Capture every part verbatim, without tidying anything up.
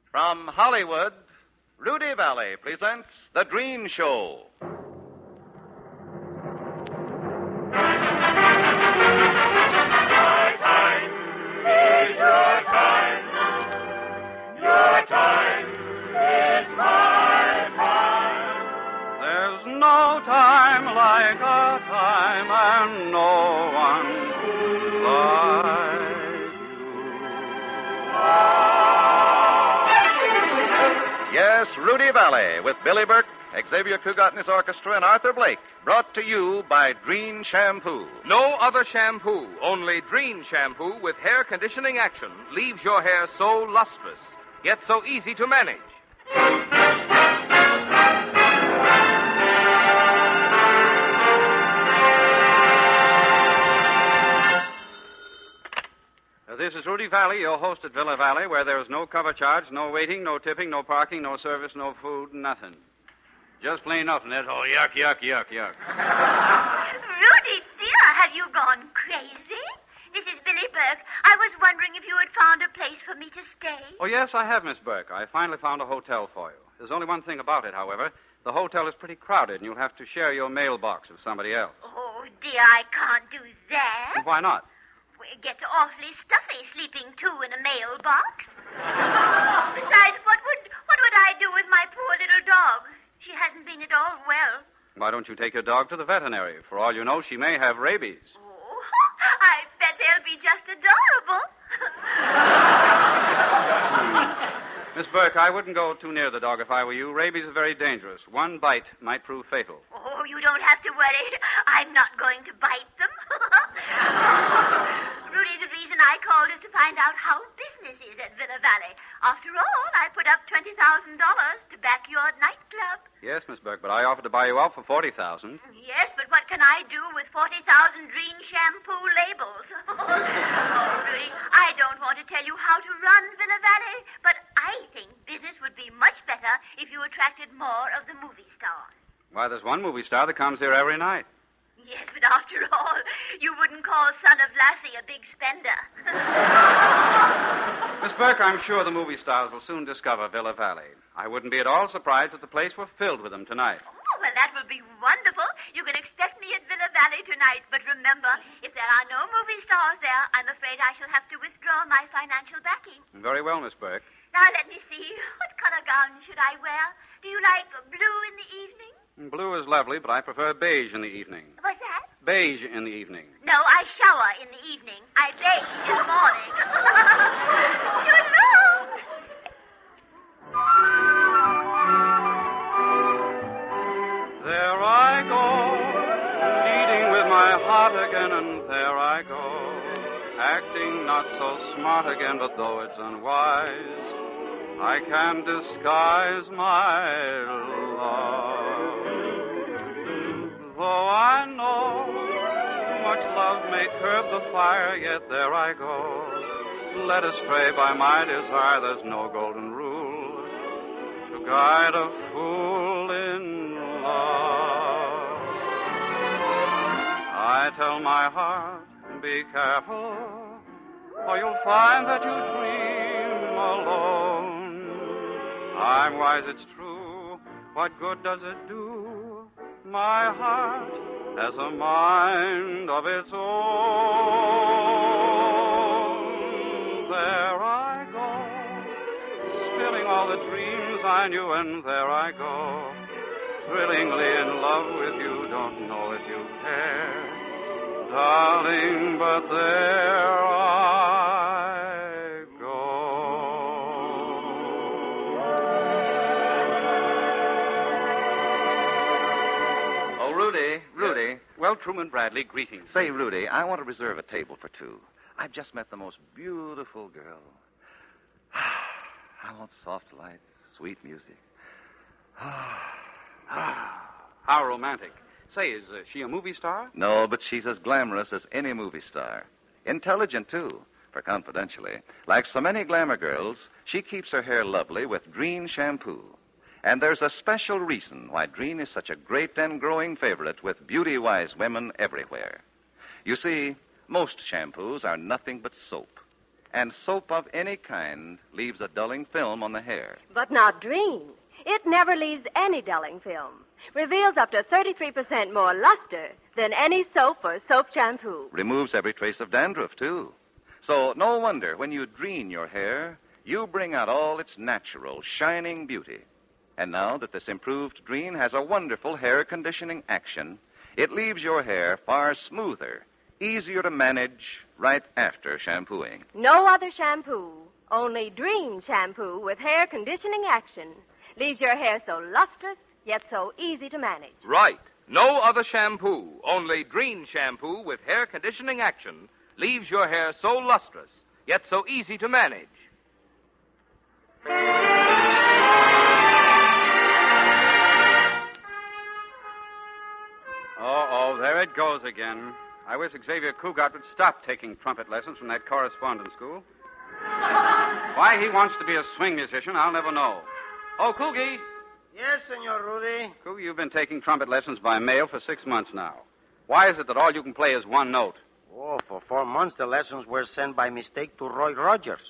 From Hollywood, Rudy Valley presents The Dream Show. My time is your time. Your time is my time. There's no time like our time, and no one like you. Yes, Rudy Valley with Billy Burke, Xavier Cugat and his orchestra, and Arthur Blake, brought to you by Dreen Shampoo. No other shampoo, only Dreen Shampoo with hair conditioning action leaves your hair so lustrous, yet so easy to manage. Uh, This is Rudy Valley, your host at Villa Valley, where there is no cover charge, no waiting, no tipping, no parking, no service, no food, nothing. Just plain nothing. That's all yuck, yuck, yuck, yuck. Rudy, dear, have you gone crazy? This is Billy Burke. I was wondering if you had found a place for me to stay. Oh, yes, I have, Miss Burke. I finally found a hotel for you. There's only one thing about it, however. The hotel is pretty crowded, and you'll have to share your mailbox with somebody else. Oh, dear, I can't do that. Why not? Well, it gets awfully stuffy sleeping two in a mailbox. Besides, what would what would I do with my poor little dog? She hasn't been at all well. Why don't you take your dog to the veterinary? For all you know, she may have rabies. Oh, I bet they'll be just adorable. Miss Burke, I wouldn't go too near the dog if I were you. Rabies is very dangerous. One bite might prove fatal. Oh, you don't have to worry. I'm not going to bite them. Rudy, the reason I called is to find out how business is at Villa Valley. After all, I put up twenty thousand dollars to back your nightclub. Yes, Miss Burke, but I offered to buy you out for forty thousand dollars. Yes, but what can I do with forty thousand Dreen Shampoo labels? Oh, Rudy, I don't want to tell you how to run Villa Valley, but I think business would be much better if you attracted more of the movie stars. Why, there's one movie star that comes here every night. Yes, but after all, you wouldn't call Son of Lassie a big spender. Miss Burke, I'm sure the movie stars will soon discover Villa Valley. I wouldn't be at all surprised if the place were filled with them tonight. Oh, well, that will be wonderful. You can expect me at Villa Valley tonight, but remember, if there are no movie stars there, I'm afraid I shall have to withdraw my financial backing. Very well, Miss Burke. Now, let me see. What color gown should I wear? Do you like blue in the evening? Blue is lovely, but I prefer beige in the evening. What's that? Beige in the evening. No, I shower in the evening. I bathe in the morning. Toodaloo! There I go, leading with my heart again, and there I go, acting not so smart again, but though it's unwise, I can disguise my love. Though I know much love may curb the fire, yet there I go, led astray by my desire. There's no golden rule to guide a fool in love. I tell my heart, be careful, or you'll find that you dream alone. I'm wise, it's true. What good does it do? My heart has a mind of its own. There I go, spilling all the dreams I knew, and there I go, thrillingly in love with you. Don't know if you care, darling, but there I go. Oh, Rudy, Rudy. Well, Truman Bradley, greetings. Say, Rudy, I want to reserve a table for two. I've just met the most beautiful girl. I want soft light, sweet music. How romantic. Say, is uh, she a movie star? No, but she's as glamorous as any movie star. Intelligent, too, for confidentially. Like so many glamour girls, she keeps her hair lovely with Dreen Shampoo. And there's a special reason why Dreen is such a great and growing favorite with beauty-wise women everywhere. You see, most shampoos are nothing but soap. And soap of any kind leaves a dulling film on the hair. But not Dreen. It never leaves any dulling film. Reveals up to thirty-three percent more luster than any soap or soap shampoo. Removes every trace of dandruff, too. So no wonder when you Dreen your hair, you bring out all its natural, shining beauty. And now that this improved Dreen has a wonderful hair conditioning action, it leaves your hair far smoother, easier to manage right after shampooing. No other shampoo, only Dreen shampoo with hair conditioning action. Leaves your hair so lustrous, yet so easy to manage. Right. No other shampoo, only Dreen shampoo with hair conditioning action leaves your hair so lustrous, yet so easy to manage. Oh, there it goes again. I wish Xavier Cugat would stop taking trumpet lessons from that correspondence school. Why he wants to be a swing musician, I'll never know. Oh, Coogie. Yes, Senor Rudy. Coogie, you've been taking trumpet lessons by mail for six months now. Why is it that all you can play is one note? Oh, for four months the lessons were sent by mistake to Roy Rogers.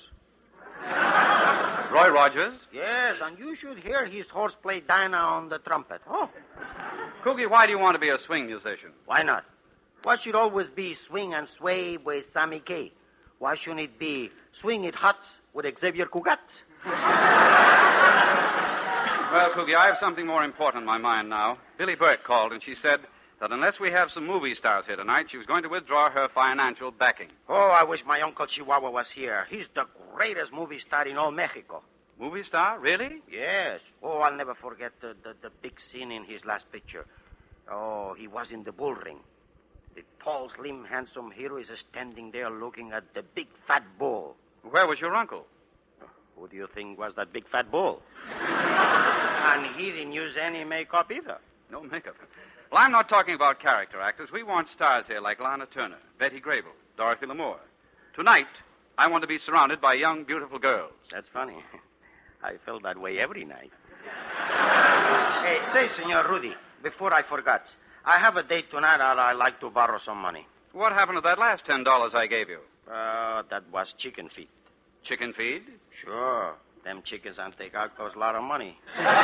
Roy Rogers? Yes, and you should hear his horseplay Dinah on the trumpet. Oh. Coogie, why do you want to be a swing musician? Why not? Why should always be swing and sway with Sammy Kaye? Why shouldn't it be swing it hot with Xavier Cugat? Well, Coogie, I have something more important on my mind now. Billy Burke called, and she said that unless we have some movie stars here tonight, she was going to withdraw her financial backing. Oh, I wish my Uncle Chihuahua was here. He's the greatest movie star in all Mexico. Movie star? Really? Yes. Oh, I'll never forget the, the, the big scene in his last picture. Oh, he was in the bull ring. The tall, slim, handsome hero is standing there looking at the big, fat bull. Where was your uncle? Who do you think was that big, fat bull? And he didn't use any makeup either. No makeup. Well, I'm not talking about character actors. We want stars here like Lana Turner, Betty Grable, Dorothy Lamour. Tonight, I want to be surrounded by young, beautiful girls. That's funny. I felt that way every night. Hey, say, Senor Rudy, before I forgot, I have a date tonight and I'd like to borrow some money. What happened to that last ten dollars I gave you? Uh, that was chicken feed. Chicken feed? Sure. Them chickens on takeout cost a lot of money.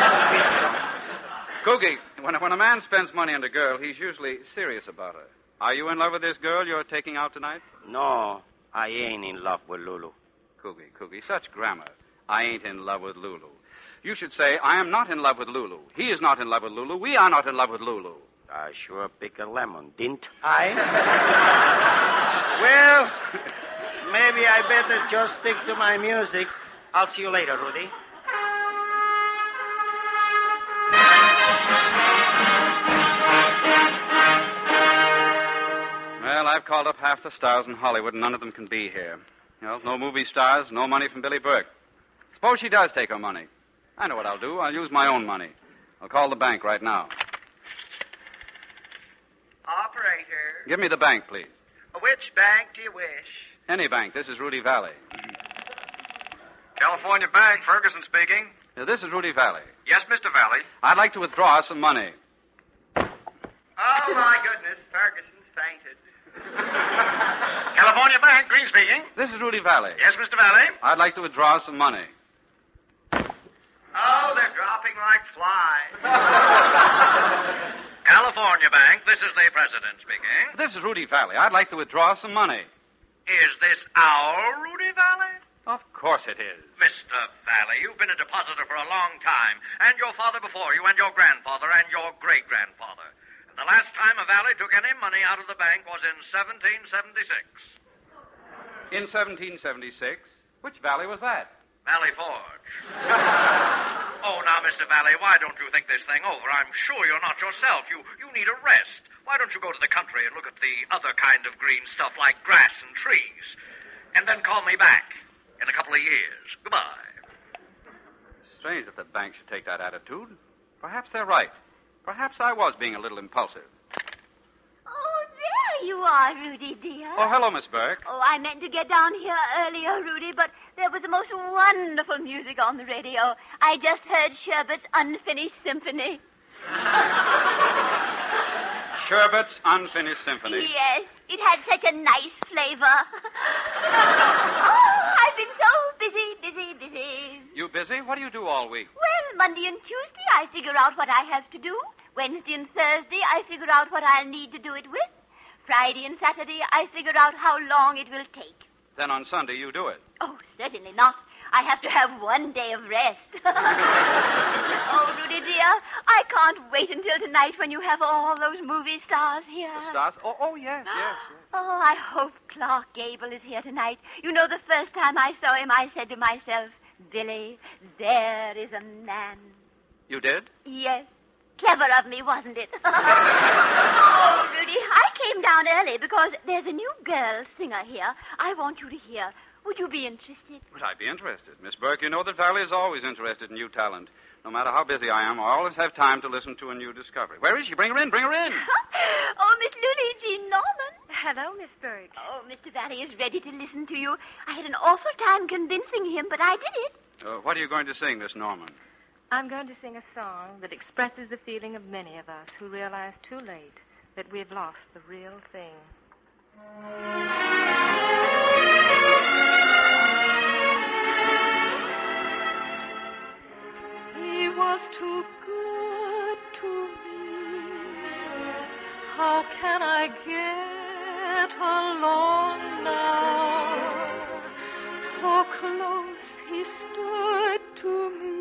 Coogie, when, when a man spends money on a girl, he's usually serious about her. Are you in love with this girl you're taking out tonight? No, I ain't in love with Lulu. Coogie, Coogie, such grammar. I ain't in love with Lulu. You should say, I am not in love with Lulu. He is not in love with Lulu. We are not in love with Lulu. I sure pick a lemon, didn't I? Well, maybe I better just stick to my music. I'll see you later, Rudy. Well, I've called up half the stars in Hollywood, and none of them can be here. Well, no movie stars, no money from Billy Burke. Suppose she does take her money. I know what I'll do. I'll use my own money. I'll call the bank right now. Operator. Give me the bank, please. Which bank do you wish? Any bank. This is Rudy Valley. California Bank, Ferguson speaking. Now, this is Rudy Valley. Yes, Mister Valley. I'd like to withdraw some money. Oh, my goodness. Ferguson's fainted. California Bank, Green speaking. This is Rudy Valley. Yes, Mister Valley. I'd like to withdraw some money. Oh, they're dropping like flies. California Bank, this is the president speaking. This is Rudy Valley. I'd like to withdraw some money. Is this our Rudy Valley? Of course it is. Mister Valley, you've been a depositor for a long time, and your father before you, and your grandfather, and your great-grandfather. And the last time a Valley took any money out of the bank was in seventeen seventy-six. In seventeen seventy-six? Which Valley was that? Valley Forge. Oh, now, Mister Valley, why don't you think this thing over? I'm sure you're not yourself. You you need a rest. Why don't you go to the country and look at the other kind of green stuff like grass and trees? And then call me back in a couple of years. Goodbye. Strange that the bank should take that attitude. Perhaps they're right. Perhaps I was being a little impulsive. Oh, there you are, Rudy, dear. Oh, hello, Miss Burke. Oh, I meant to get down here earlier, Rudy, but there was the most wonderful music on the radio. I just heard Sherbert's Unfinished Symphony. Sherbert's Unfinished Symphony. Yes, it had such a nice flavor. Oh, busy, busy, busy. You busy? What do you do all week? Well, Monday and Tuesday I figure out what I have to do. Wednesday and Thursday I figure out what I'll need to do it with. Friday and Saturday I figure out how long it will take. Then on Sunday you do it. Oh, certainly not. I have to have one day of rest. Oh, Rudy, dear, I can't wait until tonight when you have all those movie stars here. The stars? Oh, oh yes, yes, yes. Oh, I hope Clark Gable is here tonight. You know, the first time I saw him, I said to myself, Billy, there is a man. You did? Yes. Clever of me, wasn't it? Oh, Rudy, I came down early because there's a new girl singer here I want you to hear. Would you be interested? Would I be interested? Miss Burke, you know that Valley is always interested in new talent. No matter how busy I am, I always have time to listen to a new discovery. Where is she? Bring her in. Bring her in. Oh, Miss Lulie Jean Norman. Hello, Miss Burke. Oh, Mister Valley is ready to listen to you. I had an awful time convincing him, but I did it. Uh, what are you going to sing, Miss Norman? I'm going to sing a song that expresses the feeling of many of us who realize too late that we've lost the real thing. He was too good to me. How can I get along now? So close he stood to me.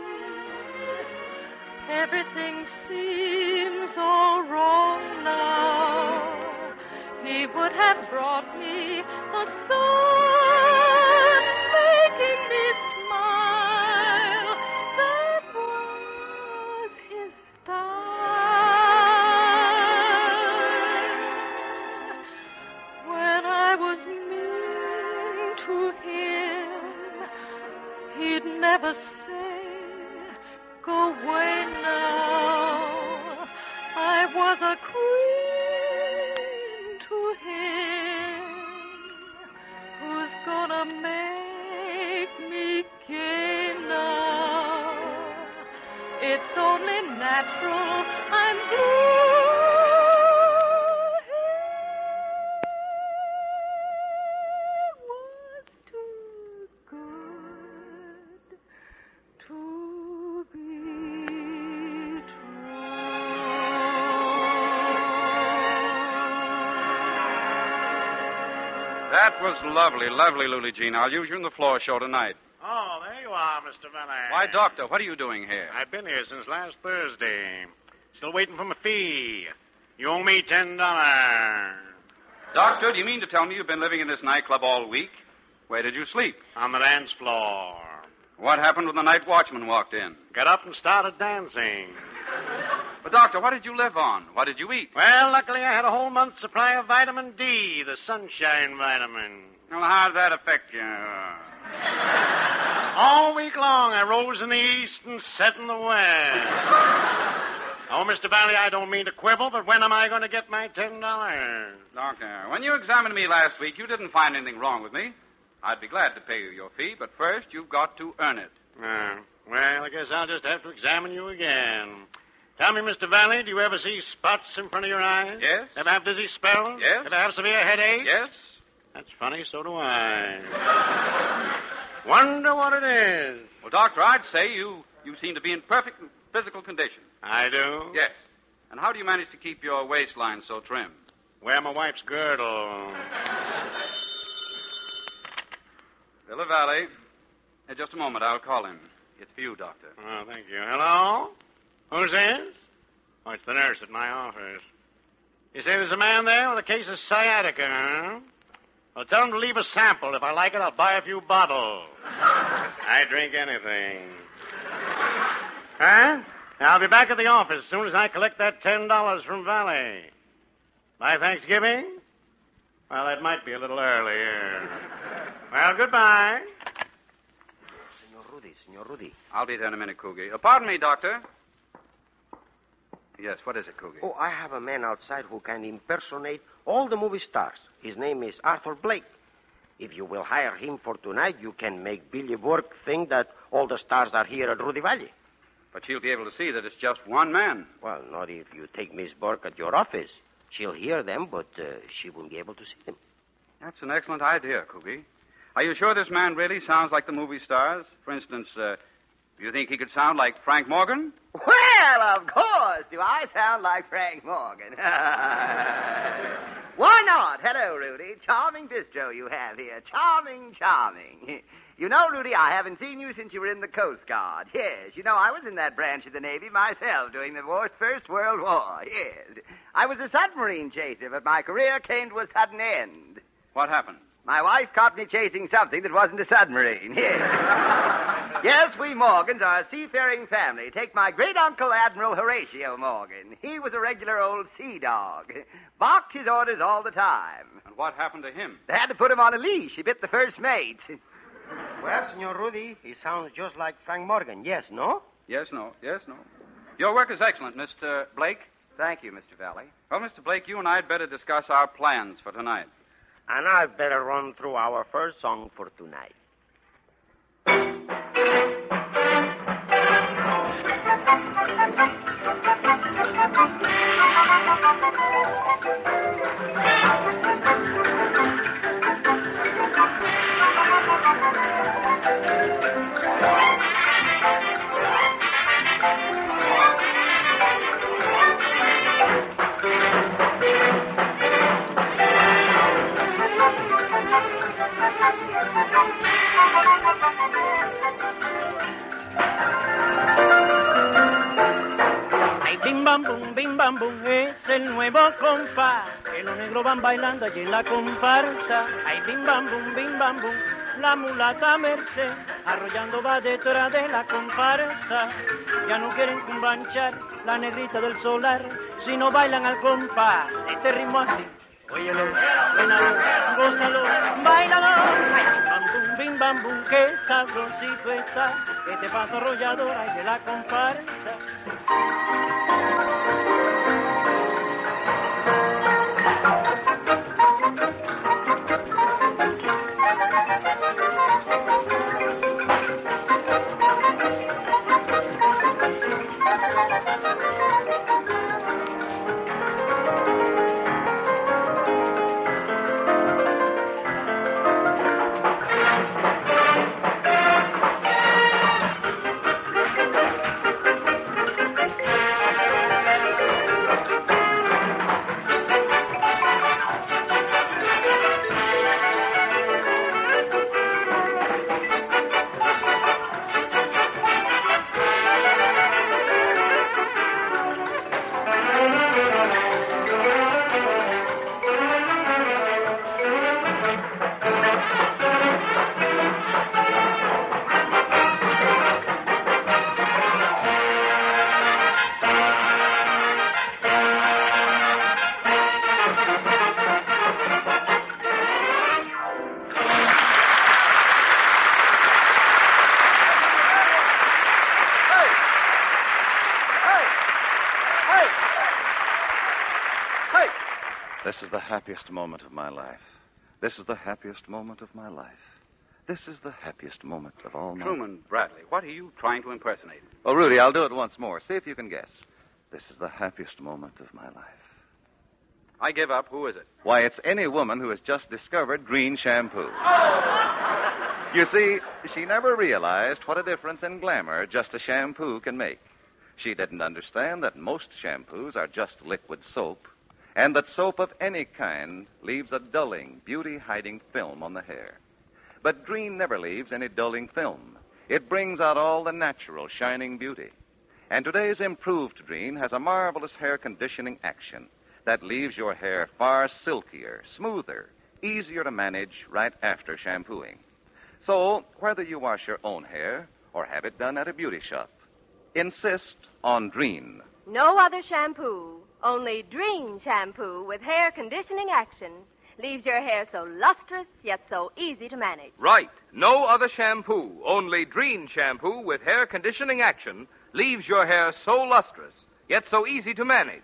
Everything seems all wrong now. He would have brought me the sun, making me smile. That was his style. When I was mean to him, he'd never say, go away now. I was a queen to him. Who's gonna make me gay now? It's only natural I'm blue. He was too good to be true. That was lovely, lovely, Lulie Jean. I'll use you in the floor show tonight. Oh, there you are, Mister Valley. Why, Doctor, what are you doing here? I've been here since last Thursday. Still waiting for my fee. You owe me ten dollars. Doctor, do you mean to tell me you've been living in this nightclub all week? Where did you sleep? On the dance floor. What happened when the night watchman walked in? Got up and started dancing. But, Doctor, what did you live on? What did you eat? Well, luckily I had a whole month's supply of vitamin D, the sunshine vitamin. Well, how did that affect you? All week long I rose in the east and set in the west. Oh, Mister Valley, I don't mean to quibble, but when am I going to get my ten dollars? Doctor, when you examined me last week, you didn't find anything wrong with me. I'd be glad to pay you your fee, but first you've got to earn it. Uh, well, I guess I'll just have to examine you again. Tell me, Mister Valley, do you ever see spots in front of your eyes? Yes. Ever have dizzy spells? Yes. Ever have severe headaches? Yes. That's funny, so do I. Wonder what it is. Well, Doctor, I'd say you, you seem to be in perfect physical condition. I do? Yes. And how do you manage to keep your waistline so trim? Wear my wife's girdle. Villa Valley. Uh, just a moment, I'll call him. It's for you, Doctor. Oh, thank you. Hello? Who's this? Oh, it's the nurse at my office. You say there's a man there with a case of sciatica, huh? Well, tell him to leave a sample. If I like it, I'll buy a few bottles. I drink anything. Huh? I'll be back at the office as soon as I collect that ten dollars from Valley. By Thanksgiving? Well, that might be a little early. Well, goodbye. Senor Rudy, Senor Rudy. I'll be there in a minute, Coogie. Uh, pardon me, Doctor. Yes, what is it, Coogie? Oh, I have a man outside who can impersonate all the movie stars. His name is Arthur Blake. If you will hire him for tonight, you can make Billy Burke think that all the stars are here at Rudy Valley. But she'll be able to see that it's just one man. Well, not if you take Miss Burke at your office. She'll hear them, but uh, she won't be able to see them. That's an excellent idea, Coogie. Are you sure this man really sounds like the movie stars? For instance, uh, do you think he could sound like Frank Morgan? Well, of course. Do I sound like Frank Morgan? Why not? Hello, Rudy. Charming bistro you have here. Charming, charming. You know, Rudy, I haven't seen you since you were in the Coast Guard. Yes, you know, I was in that branch of the Navy myself during the war, First World War. Yes. I was a submarine chaser, but my career came to a sudden end. What happened? My wife caught me chasing something that wasn't a submarine. Yes. Yes, we Morgans are a seafaring family. Take my great-uncle, Admiral Horatio Morgan. He was a regular old sea dog. Barked his orders all the time. And what happened to him? They had to put him on a leash. He bit the first mate. Well, Senor Rudy, he sounds just like Frank Morgan. Yes, no? Yes, no. Yes, no. Your work is excellent, Mister Blake. Thank you, Mister Valley. Well, Mister Blake, you and I had better discuss our plans for tonight. And I'd better run through our first song for tonight. Bam bum es el nuevo compás que los negros van bailando allí en la comparsa. Ay, bim bam bum, bim bam bum, la mulata Merced arrollando va detrás de la comparsa. Ya no quieren cumbanchar la negrita del solar, si no bailan al compás. Este ritmo así, óyelo, suénalo, gózalo, bailalo. Ay, bim bam bum, bim bam bum, qué sabrosito está este paso arrollador ahí de la comparsa. This is the happiest moment of my life. This is the happiest moment of my life. This is the happiest moment of all my... Truman Bradley, what are you trying to impersonate? Oh, Rudy, I'll do it once more. See if you can guess. This is the happiest moment of my life. I give up. Who is it? Why, it's any woman who has just discovered green shampoo. You see, she never realized what a difference in glamour just a shampoo can make. She didn't understand that most shampoos are just liquid soap, and that soap of any kind leaves a dulling, beauty-hiding film on the hair. But green never leaves any dulling film. It brings out all the natural, shining beauty. And today's improved green has a marvelous hair conditioning action that leaves your hair far silkier, smoother, easier to manage right after shampooing. So, whether you wash your own hair or have it done at a beauty shop, insist on green. No other shampoo, only Dreen shampoo with hair conditioning action leaves your hair so lustrous yet so easy to manage. Right. No other shampoo, only Dreen shampoo with hair conditioning action leaves your hair so lustrous yet so easy to manage.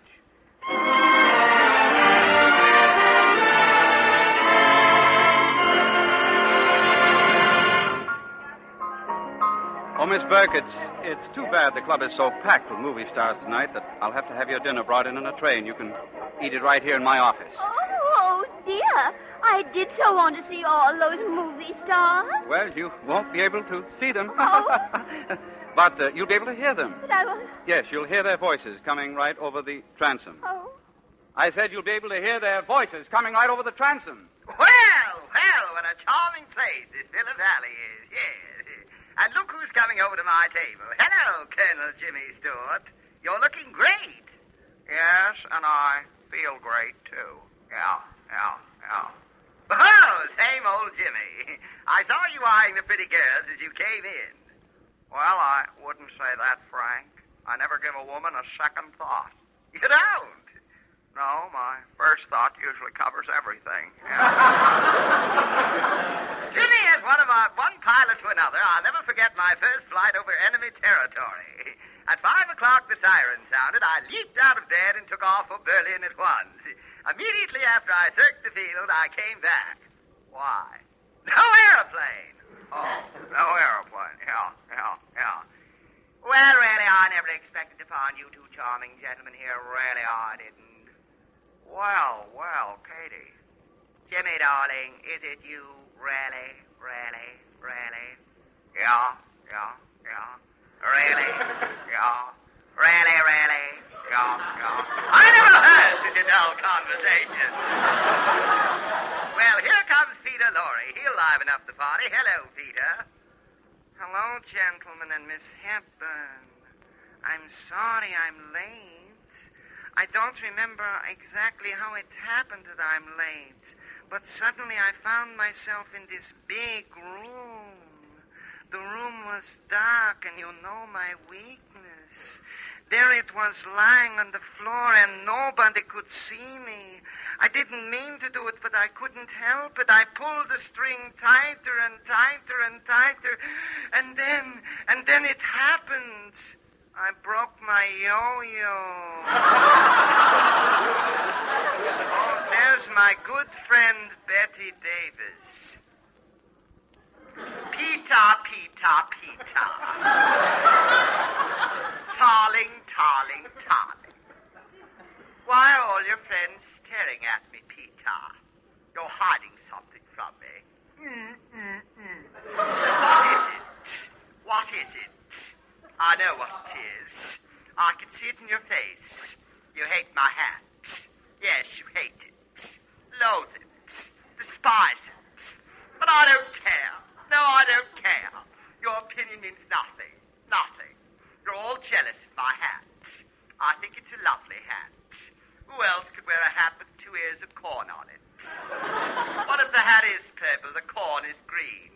Oh, Miss Burke, it's, it's too bad the club is so packed with movie stars tonight that I'll have to have your dinner brought in on a tray, and you can eat it right here in my office. Oh, oh, dear. I did so want to see all those movie stars. Well, you won't be able to see them. Oh? But uh, you'll be able to hear them. But I was... Yes, you'll hear their voices coming right over the transom. Oh? I said you'll be able to hear their voices coming right over the transom. Well, well, what a charming place this Villa Valley is, yes. And look who's coming over to my table. Hello, Colonel Jimmy Stewart. You're looking great. Yes, and I feel great, too. Yeah, yeah, yeah. Oh, same old Jimmy. I saw you eyeing the pretty girls as you came in. Well, I wouldn't say that, Frank. I never give a woman a second thought. You don't? No, my first thought usually covers everything. Jimmy is one of our one pilot to another. I'll never forget my first flight over enemy territory. At five o'clock, the siren sounded. I leaped out of bed and took off for Berlin at once. Immediately after I circled the field, I came back. Why? No airplane. Oh, no airplane. Yeah, yeah, yeah. Well, really, I never expected to find you two charming gentlemen here. Really, I didn't. Well, well, Katie. Jimmy, darling, is it you? Really, really, really? Yeah, yeah, yeah. Really? Yeah. Really, really? Yeah, yeah. I never heard such a dull conversation. Well, here comes Peter Lorre. He'll liven up the party. Hello, Peter. Hello, gentlemen and Miss Hepburn. I'm sorry I'm late. I don't remember exactly how it happened that I'm late, but suddenly I found myself in this big room. The room was dark, and you know my weakness. There it was lying on the floor, and nobody could see me. I didn't mean to do it, but I couldn't help it. I pulled the string tighter and tighter and tighter, and then, and then it happened. I broke my yo-yo. Oh, there's my good friend Betty Davis. Peter, Peter, Peter. Tarling, tarling, tarling. Why are all your friends staring at me, Peter? You're hiding something from me. Mm, mm, mm. What is it? What is it? I know what it is. I can see it in your face. You hate my hat. Yes, you hate it. Loathe it. Despise it. But I don't care. No, I don't care. Your opinion means nothing. Nothing. You're all jealous of my hat. I think it's a lovely hat. Who else could wear a hat with two ears of corn on it? What if the hat is purple, the corn is green?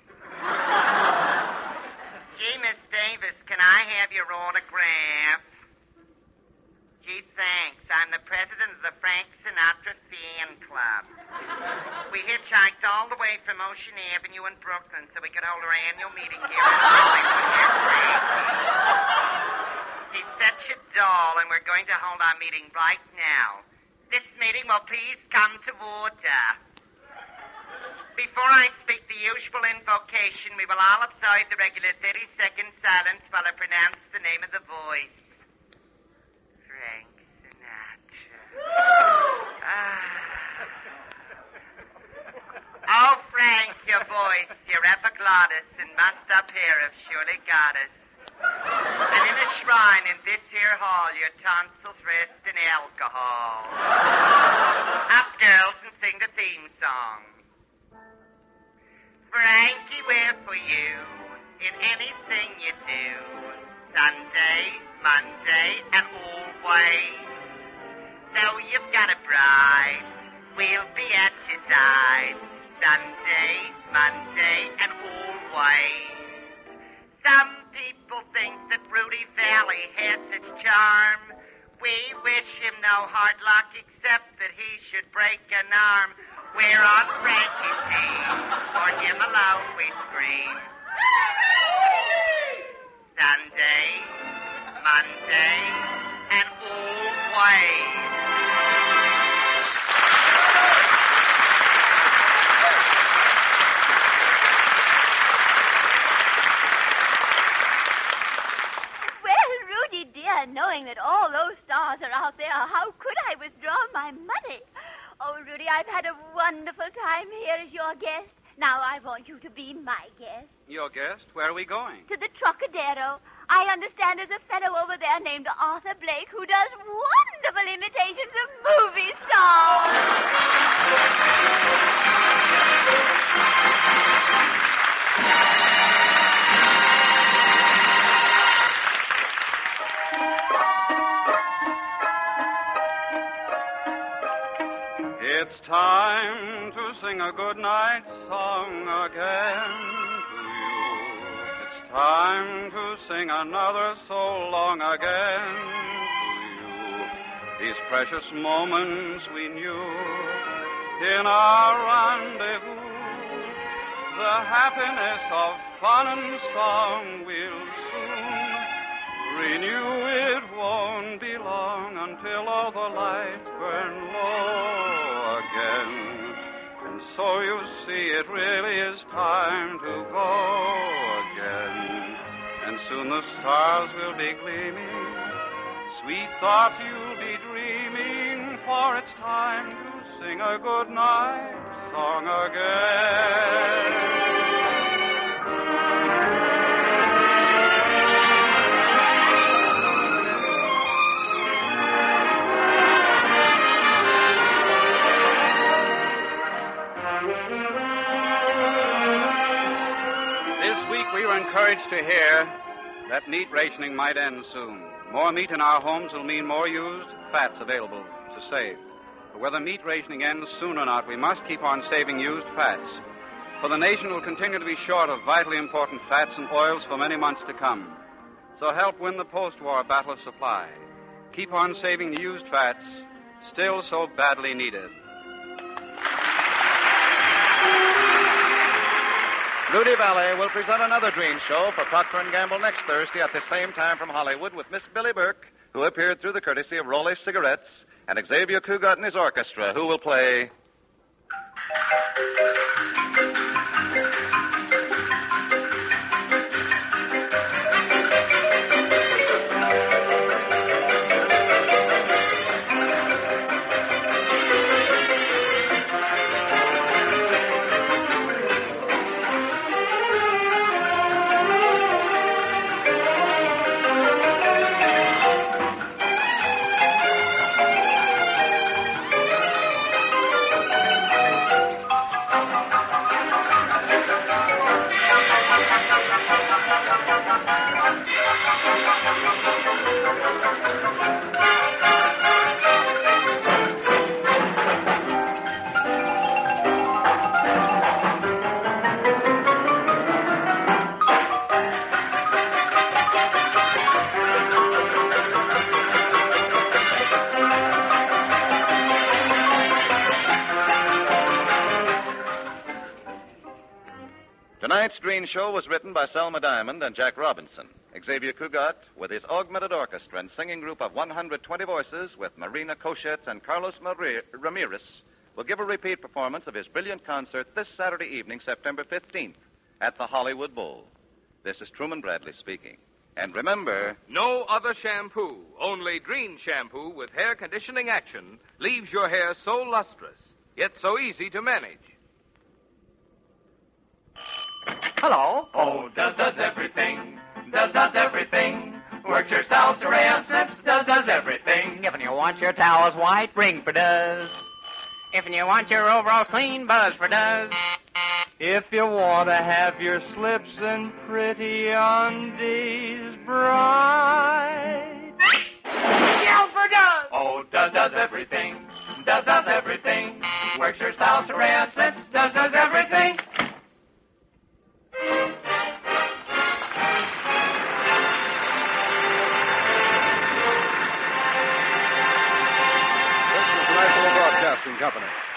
Gee, Miss Davis, can I have your autograph? Gee, thanks. I'm the president of the Frank Sinatra Fan Club. We hitchhiked all the way from Ocean Avenue in Brooklyn so we could hold our annual meeting here in Hollywood. Yes, Frank. He's such a doll, and we're going to hold our meeting right now. This meeting will please come to order. Before I speak the usual invocation, we will all observe the regular thirty-second silence while I pronounce the name of the voice. Frank Sinatra. ah. Oh, Frank, your voice, your epiglottis, and mussed-up hair have surely got us. And in a shrine in this here hall, your tonsils rest in alcohol. Up, girls, and sing the theme song. Frankie, we're for you in anything you do. Sunday, Monday, and always. Though you've got a bride, we'll be at your side. Sunday, Monday, and always. Some people think that Rudy Valley has its charm. We wish him no hard luck except that he should break an arm. We're on Frankie's team. For him alone we scream. Sunday, Monday, and always. Well, Rudy, dear, knowing that all those stars are out there, how could I withdraw my money? Oh, Rudy, I've had a wonderful time here as your guest. Now I want you to be my guest. Your guest? Where are we going? To the Trocadero. I understand there's a fellow over there named Arthur Blake who does wonderful imitations of movie It's time to sing a goodnight song again to you. It's time to sing another so long again to you. These precious moments we knew in our rendezvous. The happiness of fun and song will soon renew. It won't be long until all the lights burn low again. And so you see it really is time to go again. And soon the stars will be gleaming, sweet thoughts you'll be dreaming, for it's time to sing a good night song again. This week we were encouraged to hear that meat rationing might end soon. More meat in our homes will mean more used fats available to save. But whether meat rationing ends soon or not, we must keep on saving used fats. For the nation will continue to be short of vitally important fats and oils for many months to come. So help win the post-war battle of supply. Keep on saving the used fats, still so badly needed. Rudy Vallée will present another Dream Show for Procter and Gamble next Thursday at the same time from Hollywood with Miss Billie Burke, who appeared through the courtesy of Rollie Cigarettes, and Xavier Cugat and his orchestra, who will play... Tonight's Dream Show was written by Selma Diamond and Jack Robinson. Xavier Cugat, with his augmented orchestra and singing group of one hundred twenty voices with Marina Cochet and Carlos Maria Ramirez, will give a repeat performance of his brilliant concert this Saturday evening, September fifteenth, at the Hollywood Bowl. This is Truman Bradley speaking. And remember... No other shampoo, only Green shampoo with hair conditioning action, leaves your hair so lustrous, yet so easy to manage. Hello. Oh, does does everything. Does does everything. Works your styles to rayon slips. Does does everything. If you want your towels white, ring for Does. If you want your overalls clean, buzz for Does. If you want to have your slips and pretty undies bright, yell for Does. Oh, does does everything. Does does everything. Works your styles to rayon slips. Does does everything. This is the National Broadcasting Company.